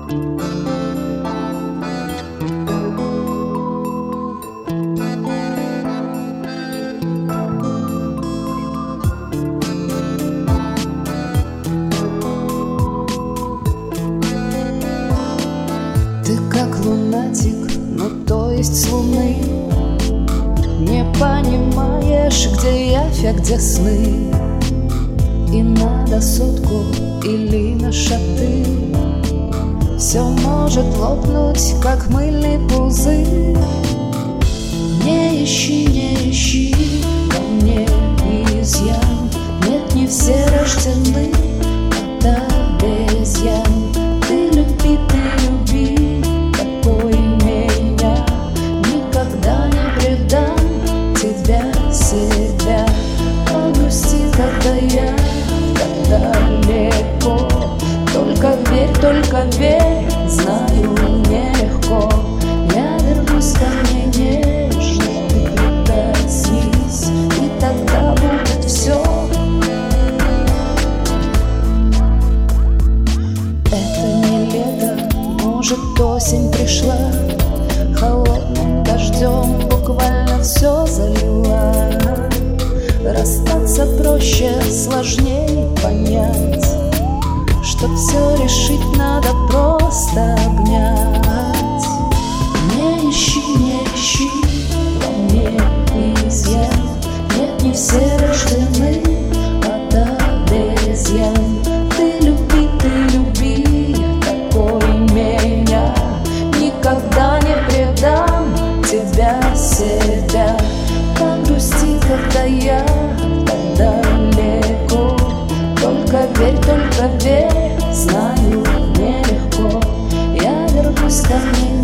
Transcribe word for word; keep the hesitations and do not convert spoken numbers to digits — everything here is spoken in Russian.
Ты как лунатик, ну то есть с луны. Не понимаешь, где явь, а где сны. И надо сотку или на шаты. Все может лопнуть, как мыльный пузырь. Не ищи, не ищи во мне изъян. Нет, не все рождены от обезьян. Ты люби, ты люби, такой меня. Никогда не предам тебя, себя. Погрусти, когда я так далеко. Только верь, только верь, знаю, нелегко. Я вернусь ко мне нежно, ты прикоснись, и тогда будет все. Это не лето, может, осень пришла. Холодным дождем буквально все залила. Расстаться проще, сложнее понять, что все решить надо просто обнять. Не ищи, не ищи во мне изъян. Нет, не все рождены от обезьян. Ты люби, ты люби, такой меня. Никогда не предам тебя, себя. Погрусти, когда я так далеко. Только верь, только верь, знаю, нелегко. Я вернусь ко мне